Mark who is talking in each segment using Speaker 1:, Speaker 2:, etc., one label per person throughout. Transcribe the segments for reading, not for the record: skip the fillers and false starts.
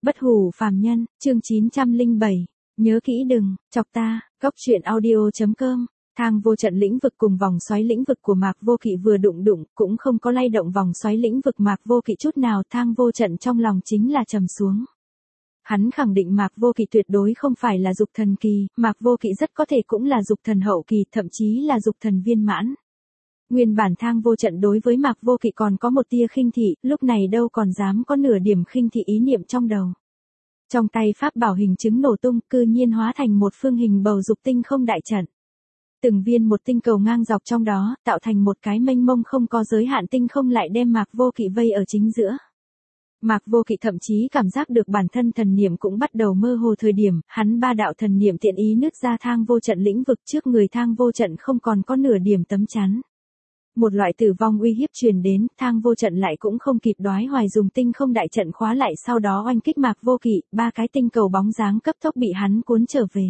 Speaker 1: Bất hủ phàm nhân, chương 907. Nhớ kỹ đừng chọc ta. Góc truyện audio.com. Thang vô trận lĩnh vực cùng vòng xoáy lĩnh vực của Mạc Vô Kỵ vừa đụng cũng không có lay động vòng xoáy lĩnh vực Mạc Vô Kỵ chút nào. Thang vô trận trong lòng chính là trầm xuống. Hắn khẳng định Mạc Vô Kỵ tuyệt đối không phải là dục thần kỳ, Mạc Vô Kỵ rất có thể cũng là dục thần hậu kỳ, thậm chí là dục thần viên mãn. Nguyên bản thang vô trận đối với Mạc Vô Kỵ còn có một tia khinh thị, lúc này đâu còn dám có nửa điểm khinh thị ý niệm trong đầu. Trong tay pháp bảo hình chứng nổ tung, cư nhiên hóa thành một phương hình bầu dục tinh không đại trận. Từng viên một tinh cầu ngang dọc trong đó, tạo thành một cái mênh mông không có giới hạn tinh không lại đem Mạc Vô Kỵ vây ở chính giữa. Mạc Vô Kỵ thậm chí cảm giác được bản thân thần niệm cũng bắt đầu mơ hồ thời điểm, hắn ba đạo thần niệm tiện ý nứt ra thang vô trận lĩnh vực trước người thang vô trận không còn có nửa điểm tấm chắn. Một loại tử vong uy hiếp truyền đến, thang vô trận lại cũng không kịp đoái hoài dùng tinh không đại trận khóa lại sau đó oanh kích Mạc Vô Kỵ, ba cái tinh cầu bóng dáng cấp tốc bị hắn cuốn trở về.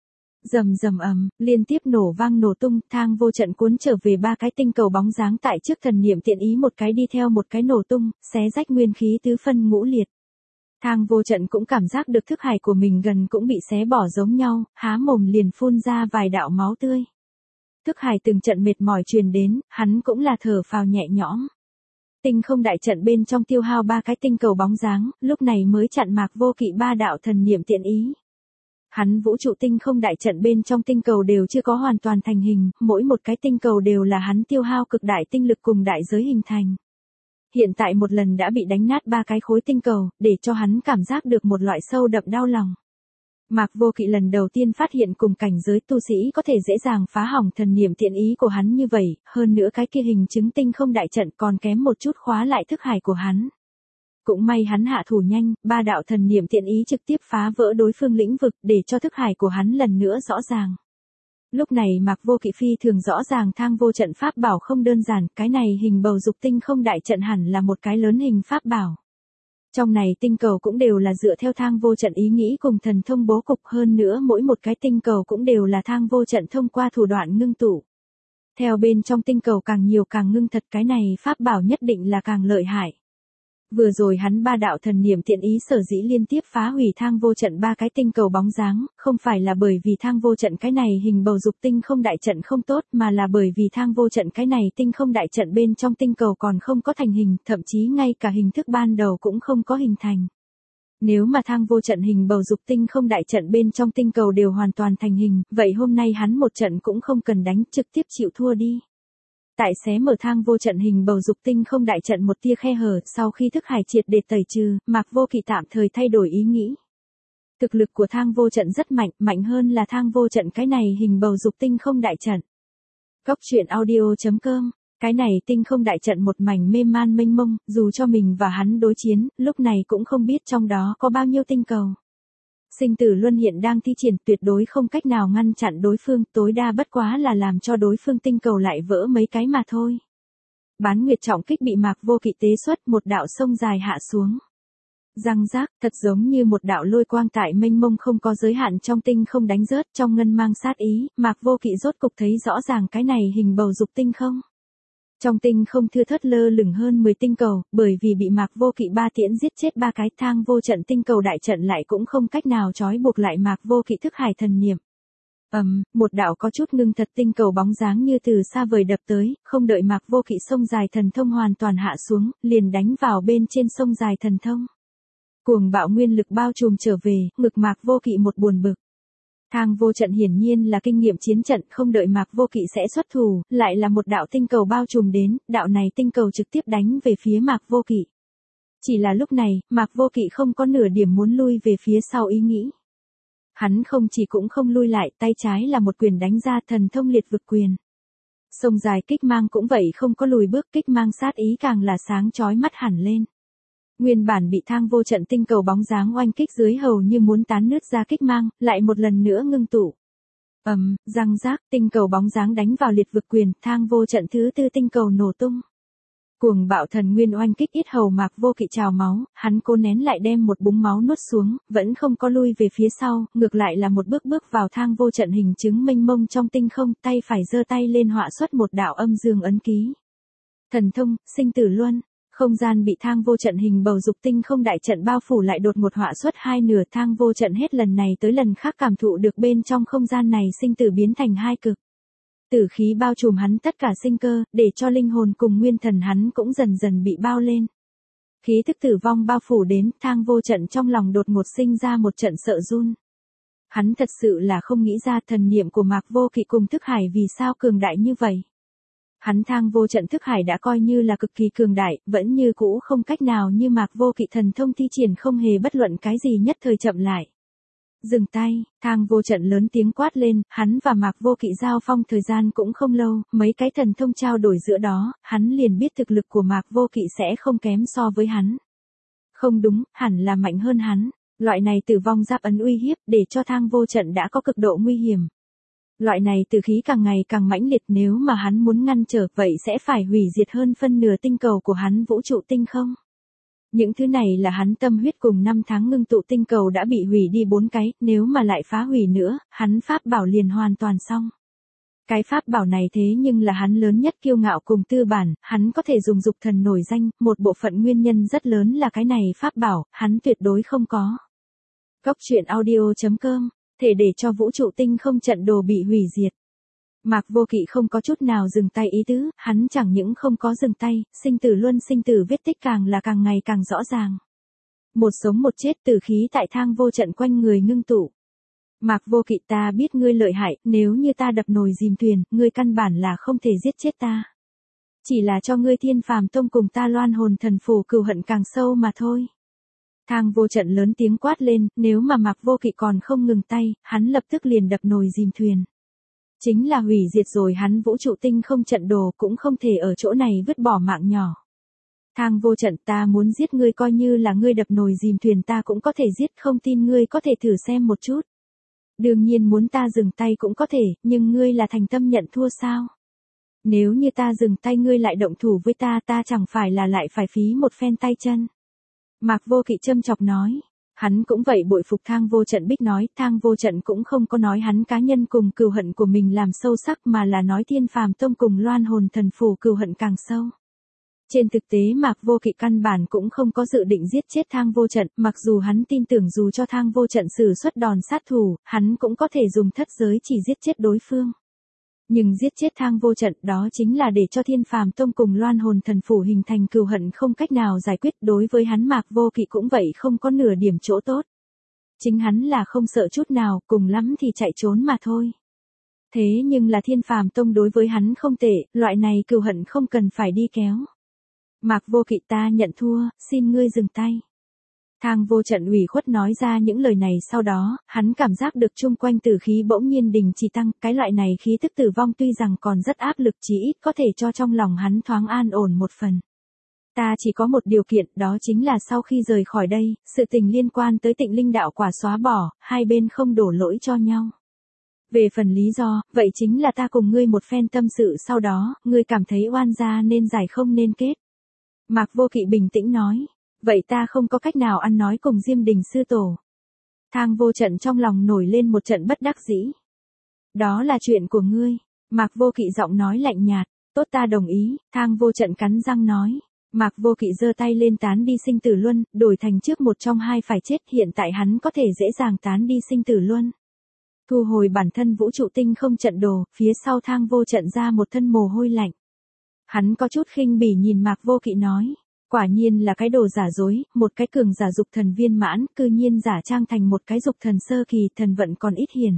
Speaker 1: Rầm rầm ầm, liên tiếp nổ vang nổ tung, thang vô trận cuốn trở về ba cái tinh cầu bóng dáng tại trước thần niệm tiện ý một cái đi theo một cái nổ tung, xé rách nguyên khí tứ phân ngũ liệt. Thang vô trận cũng cảm giác được thức hải của mình gần cũng bị xé bỏ giống nhau, há mồm liền phun ra vài đạo máu tươi. Thức hải từng trận mệt mỏi truyền đến, hắn cũng là thở phào nhẹ nhõm. Tinh không đại trận bên trong tiêu hao ba cái tinh cầu bóng dáng, lúc này mới chặn Mạc Vô Kỵ ba đạo thần niệm tiện ý. Hắn vũ trụ tinh không đại trận bên trong tinh cầu đều chưa có hoàn toàn thành hình, mỗi một cái tinh cầu đều là hắn tiêu hao cực đại tinh lực cùng đại giới hình thành. Hiện tại một lần đã bị đánh nát ba cái khối tinh cầu, để cho hắn cảm giác được một loại sâu đậm đau lòng. Mạc Vô Kỵ lần đầu tiên phát hiện cùng cảnh giới tu sĩ có thể dễ dàng phá hỏng thần niệm tiện ý của hắn như vậy, hơn nữa cái kia hình chứng tinh không đại trận còn kém một chút khóa lại thức hải của hắn. Cũng may hắn hạ thủ nhanh, ba đạo thần niệm tiện ý trực tiếp phá vỡ đối phương lĩnh vực để cho thức hải của hắn lần nữa rõ ràng. Lúc này Mạc Vô Kỵ phi thường rõ ràng thang vô trận pháp bảo không đơn giản, cái này hình bầu dục tinh không đại trận hẳn là một cái lớn hình pháp bảo. Trong này tinh cầu cũng đều là dựa theo thang vô trận ý nghĩ cùng thần thông bố cục, hơn nữa mỗi một cái tinh cầu cũng đều là thang vô trận thông qua thủ đoạn ngưng tụ. Theo bên trong tinh cầu càng nhiều càng ngưng thật, cái này pháp bảo nhất định là càng lợi hại. Vừa rồi hắn ba đạo thần niệm tiện ý sở dĩ liên tiếp phá hủy thang vô trận ba cái tinh cầu bóng dáng, không phải là bởi vì thang vô trận cái này hình bầu dục tinh không đại trận không tốt, mà là bởi vì thang vô trận cái này tinh không đại trận bên trong tinh cầu còn không có thành hình, thậm chí ngay cả hình thức ban đầu cũng không có hình thành. Nếu mà thang vô trận hình bầu dục tinh không đại trận bên trong tinh cầu đều hoàn toàn thành hình, vậy hôm nay hắn một trận cũng không cần đánh, trực tiếp chịu thua đi. Tại xé mở thang vô trận hình bầu dục tinh không đại trận một tia khe hở, sau khi thức hải triệt để tẩy trừ, Mạc Vô Kỵ tạm thời thay đổi ý nghĩ. Thực lực của thang vô trận rất mạnh, mạnh hơn là thang vô trận cái này hình bầu dục tinh không đại trận. Góc truyện audio.com. Cái này tinh không đại trận một mảnh mê man mênh mông, dù cho mình và hắn đối chiến, lúc này cũng không biết trong đó có bao nhiêu tinh cầu. Sinh tử luân hiện đang thi triển, tuyệt đối không cách nào ngăn chặn đối phương, tối đa bất quá là làm cho đối phương tinh cầu lại vỡ mấy cái mà thôi. Bán nguyệt trọng kích bị Mạc Vô Kỵ tế xuất, một đạo sông dài hạ xuống. Răng rác, thật giống như một đạo lôi quang tại mênh mông không có giới hạn trong tinh không đánh rớt, trong ngân mang sát ý, Mạc Vô Kỵ rốt cục thấy rõ ràng cái này hình bầu dục tinh không. Trong tinh không thưa thớt lơ lửng hơn 10 tinh cầu, bởi vì bị Mạc Vô Kỵ ba tiễn giết chết ba cái, thang vô trận tinh cầu đại trận lại cũng không cách nào trói buộc lại Mạc Vô Kỵ thức hải thần niệm. Một đạo có chút ngưng thật tinh cầu bóng dáng như từ xa vời đập tới, không đợi Mạc Vô Kỵ sông dài thần thông hoàn toàn hạ xuống, liền đánh vào bên trên sông dài thần thông. Cuồng bạo nguyên lực bao trùm trở về, ngực Mạc Vô Kỵ một buồn bực. Thang vô trận hiển nhiên là kinh nghiệm chiến trận, không đợi Mạc Vô Kỵ sẽ xuất thủ, lại là một đạo tinh cầu bao trùm đến, đạo này tinh cầu trực tiếp đánh về phía Mạc Vô Kỵ. Chỉ là lúc này, Mạc Vô Kỵ không có nửa điểm muốn lui về phía sau ý nghĩ. Hắn không chỉ cũng không lui lại, tay trái là một quyền đánh ra thần thông liệt vực quyền. Sông dài kích mang cũng vậy không có lùi bước, kích mang sát ý càng là sáng chói mắt hẳn lên. Nguyên bản bị thang vô trận tinh cầu bóng dáng oanh kích dưới hầu như muốn tán nứt ra kích mang, lại một lần nữa ngưng tụ. Răng rác, tinh cầu bóng dáng đánh vào liệt vực quyền, thang vô trận thứ tư tinh cầu nổ tung. Cuồng bạo thần nguyên oanh kích ít hầu Mạc Vô Kỵ trào máu, hắn cố nén lại đem một búng máu nuốt xuống, vẫn không có lui về phía sau, ngược lại là một bước vào thang vô trận hình chứng mênh mông trong tinh không, tay phải giơ tay lên họa xuất một đạo âm dương ấn ký. Thần thông, sinh tử luân. Không gian bị thang vô trận hình bầu dục tinh không đại trận bao phủ lại đột ngột họa xuất hai nửa, thang vô trận hết lần này tới lần khác cảm thụ được bên trong không gian này sinh tử biến thành hai cực. Tử khí bao trùm hắn tất cả sinh cơ, để cho linh hồn cùng nguyên thần hắn cũng dần dần bị bao lên. Khí thức tử vong bao phủ đến, thang vô trận trong lòng đột ngột sinh ra một trận sợ run. Hắn thật sự là không nghĩ ra thần niệm của Mạc Vô Kỵ cùng thức hải vì sao cường đại như vậy. Hắn thang vô trận thức hải đã coi như là cực kỳ cường đại, vẫn như cũ không cách nào như Mạc Vô Kỵ thần thông thi triển, không hề bất luận cái gì nhất thời chậm lại. Dừng tay, thang vô trận lớn tiếng quát lên, hắn và Mạc Vô Kỵ giao phong thời gian cũng không lâu, mấy cái thần thông trao đổi giữa đó, hắn liền biết thực lực của Mạc Vô Kỵ sẽ không kém so với hắn. Không đúng, hẳn là mạnh hơn hắn. Loại này tử vong giáp ấn uy hiếp để cho thang vô trận đã có cực độ nguy hiểm. Loại này tử khí càng ngày càng mãnh liệt, nếu mà hắn muốn ngăn trở vậy sẽ phải hủy diệt hơn phân nửa tinh cầu của hắn vũ trụ tinh không. Những thứ này là hắn tâm huyết cùng 5 tháng ngưng tụ tinh cầu đã bị hủy đi 4 cái, nếu mà lại phá hủy nữa, hắn pháp bảo liền hoàn toàn xong. Cái pháp bảo này thế nhưng là hắn lớn nhất kiêu ngạo cùng tư bản, hắn có thể dùng dục thần nổi danh, một bộ phận nguyên nhân rất lớn là cái này pháp bảo, hắn tuyệt đối không có. Góc truyện audio.com, thể để cho vũ trụ tinh không trận đồ bị hủy diệt. Mạc Vô Kỵ không có chút nào dừng tay ý tứ, hắn chẳng những không có dừng tay, sinh tử luân sinh tử vết tích càng là càng ngày càng rõ ràng. Một sống một chết, tử khí tại thang vô trận quanh người ngưng tụ. Mạc Vô Kỵ, ta biết ngươi lợi hại, nếu như ta đập nồi dìm thuyền, ngươi căn bản là không thể giết chết ta. Chỉ là cho ngươi Thiên Phàm Tông cùng ta Loan Hồn Thần Phù cừu hận càng sâu mà thôi. Thang vô trận lớn tiếng quát lên, nếu mà Mạc Vô Kỵ còn không ngừng tay, hắn lập tức liền đập nồi dìm thuyền. Chính là hủy diệt rồi hắn vũ trụ tinh không trận đồ, cũng không thể ở chỗ này vứt bỏ mạng nhỏ. Thang vô trận, ta muốn giết ngươi, coi như là ngươi đập nồi dìm thuyền ta cũng có thể giết, không tin ngươi có thể thử xem một chút. Đương nhiên muốn ta dừng tay cũng có thể, nhưng ngươi là thành tâm nhận thua sao? Nếu như ta dừng tay ngươi lại động thủ với ta, ta chẳng phải là lại phải phí một phen tay chân. Mạc Vô Kỵ châm chọc nói. Hắn cũng vậy bội phục thang vô trận bích nói, thang vô trận cũng không có nói hắn cá nhân cùng cừu hận của mình làm sâu sắc, mà là nói Thiên Phàm Tông cùng Loan Hồn Thần Phù cừu hận càng sâu. Trên thực tế Mạc Vô Kỵ căn bản cũng không có dự định giết chết thang vô trận, mặc dù hắn tin tưởng dù cho thang vô trận sử xuất đòn sát thủ, hắn cũng có thể dùng thất giới chỉ giết chết đối phương. Nhưng giết chết thang vô trận đó chính là để cho Thiên Phàm Tông cùng Loan Hồn Thần Phù hình thành cừu hận không cách nào giải quyết, đối với hắn Mạc Vô Kỵ cũng vậy không có nửa điểm chỗ tốt. Chính hắn là không sợ chút nào, cùng lắm thì chạy trốn mà thôi. Thế nhưng là Thiên Phàm Tông đối với hắn không tệ, loại này cừu hận không cần phải đi kéo. Mạc Vô Kỵ, ta nhận thua, xin ngươi dừng tay. Thang vô trận ủy khuất nói ra những lời này, sau đó, hắn cảm giác được chung quanh tử khí bỗng nhiên đình chỉ tăng, cái loại này khí tức tử vong tuy rằng còn rất áp lực, chí ít có thể cho trong lòng hắn thoáng an ổn một phần. Ta chỉ có một điều kiện, đó chính là sau khi rời khỏi đây, sự tình liên quan tới Tịnh Linh đạo quả xóa bỏ, hai bên không đổ lỗi cho nhau. Về phần lý do, vậy chính là ta cùng ngươi một phen tâm sự, sau đó, ngươi cảm thấy oan gia nên giải không nên kết. Mạc Vô Kỵ bình tĩnh nói. Vậy ta không có cách nào ăn nói cùng Diêm Đình sư tổ. Thang vô trận trong lòng nổi lên một trận bất đắc dĩ. Đó là chuyện của ngươi. Mạc Vô Kỵ giọng nói lạnh nhạt. Tốt, ta đồng ý. Thang vô trận cắn răng nói. Mạc Vô Kỵ giơ tay lên tán đi sinh tử luân, đổi thành trước một trong hai phải chết, hiện tại hắn có thể dễ dàng tán đi sinh tử luân. Thu hồi bản thân vũ trụ tinh không trận đồ, phía sau thang vô trận ra một thân mồ hôi lạnh. Hắn có chút khinh bỉ nhìn Mạc Vô Kỵ nói. Quả nhiên là cái đồ giả dối, một cái cường giả dục thần viên mãn, cư nhiên giả trang thành một cái dục thần sơ kỳ, thần vận còn ít hiền.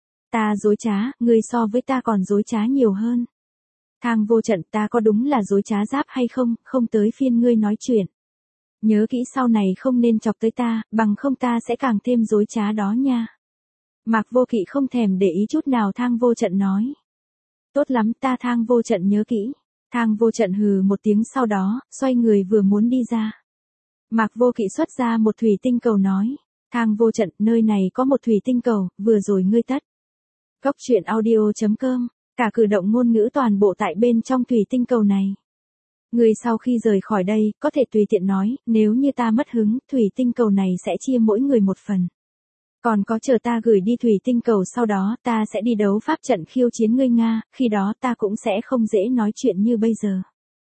Speaker 1: Ta dối trá, ngươi so với ta còn dối trá nhiều hơn. Thang vô trận, ta có đúng là dối trá giáp hay không, không tới phiên ngươi nói chuyện. Nhớ kỹ sau này không nên chọc tới ta, bằng không ta sẽ càng thêm dối trá đó nha. Mạc Vô Kỵ không thèm để ý chút nào thang vô trận nói. Tốt lắm, ta thang vô trận nhớ kỹ. Thang vô trận hừ một tiếng, sau đó, xoay người vừa muốn đi ra. Mạc Vô Kỵ xuất ra một thủy tinh cầu nói. Thang vô trận, nơi này có một thủy tinh cầu, vừa rồi ngươi tắt. Góc truyện audio.com, cả cử động ngôn ngữ toàn bộ tại bên trong thủy tinh cầu này. Ngươi sau khi rời khỏi đây, có thể tùy tiện nói, nếu như ta mất hứng, thủy tinh cầu này sẽ chia mỗi người một phần. Còn có chờ ta gửi đi thủy tinh cầu, sau đó ta sẽ đi đấu pháp trận khiêu chiến ngươi Nga, khi đó ta cũng sẽ không dễ nói chuyện như bây giờ.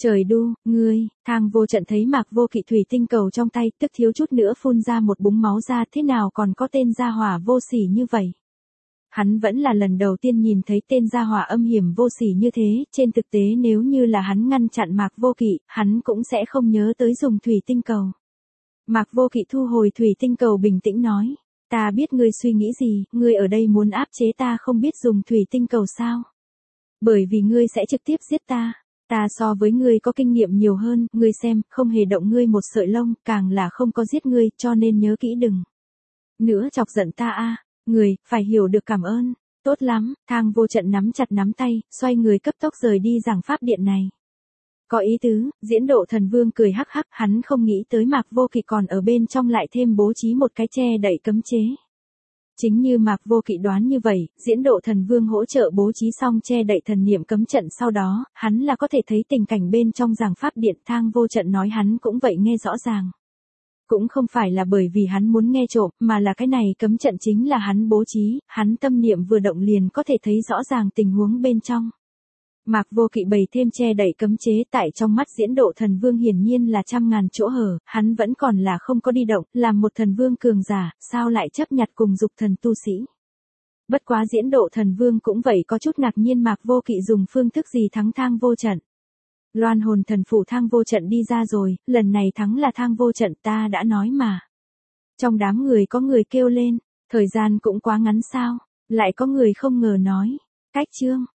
Speaker 1: Trời đu, ngươi, Thang Vô Trận thấy Mạc Vô Kỵ thủy tinh cầu trong tay, tức thiếu chút nữa phun ra một búng máu ra, thế nào còn có tên gia hỏa vô sỉ như vậy. Hắn vẫn là lần đầu tiên nhìn thấy tên gia hỏa âm hiểm vô sỉ như thế, trên thực tế nếu như là hắn ngăn chặn Mạc Vô Kỵ, hắn cũng sẽ không nhớ tới dùng thủy tinh cầu. Mạc Vô Kỵ thu hồi thủy tinh cầu bình tĩnh nói, ta biết ngươi suy nghĩ gì, ngươi ở đây muốn áp chế ta không biết dùng thủy tinh cầu sao? Bởi vì ngươi sẽ trực tiếp giết ta. Ta so với ngươi có kinh nghiệm nhiều hơn, ngươi xem, không hề động ngươi một sợi lông, càng là không có giết ngươi, cho nên nhớ kỹ đừng nữa chọc giận ta a. Người, phải hiểu được cảm ơn. Tốt lắm, Thang Vô Trận nắm chặt nắm tay, xoay người cấp tốc rời đi giảng pháp điện này. Có ý tứ, Diễn Độ Thần Vương cười hắc hắc, hắn không nghĩ tới Mạc Vô Kỵ còn ở bên trong lại thêm bố trí một cái che đậy cấm chế. Chính như Mạc Vô Kỵ đoán như vậy, Diễn Độ Thần Vương hỗ trợ bố trí xong che đậy thần niệm cấm trận sau đó, hắn là có thể thấy tình cảnh bên trong giảng pháp điện. Thang Vô Trận nói hắn cũng vậy nghe rõ ràng. Cũng không phải là bởi vì hắn muốn nghe trộm, mà là cái này cấm trận chính là hắn bố trí, hắn tâm niệm vừa động liền có thể thấy rõ ràng tình huống bên trong. Mạc Vô Kỵ bày thêm che đậy cấm chế, tại trong mắt Diễn Độ Thần Vương hiển nhiên là trăm ngàn chỗ hở, hắn vẫn còn là không có đi động, làm một thần vương cường giả, sao lại chấp nhặt cùng dục thần tu sĩ. Bất quá Diễn Độ Thần Vương cũng vậy có chút ngạc nhiên Mạc Vô Kỵ dùng phương thức gì thắng Thang Vô Trận. Loan hồn thần phủ Thang Vô Trận đi ra rồi, lần này thắng là Thang Vô Trận, ta đã nói mà. Trong đám người có người kêu lên, thời gian cũng quá ngắn sao, lại có người không ngờ nói, cách chương.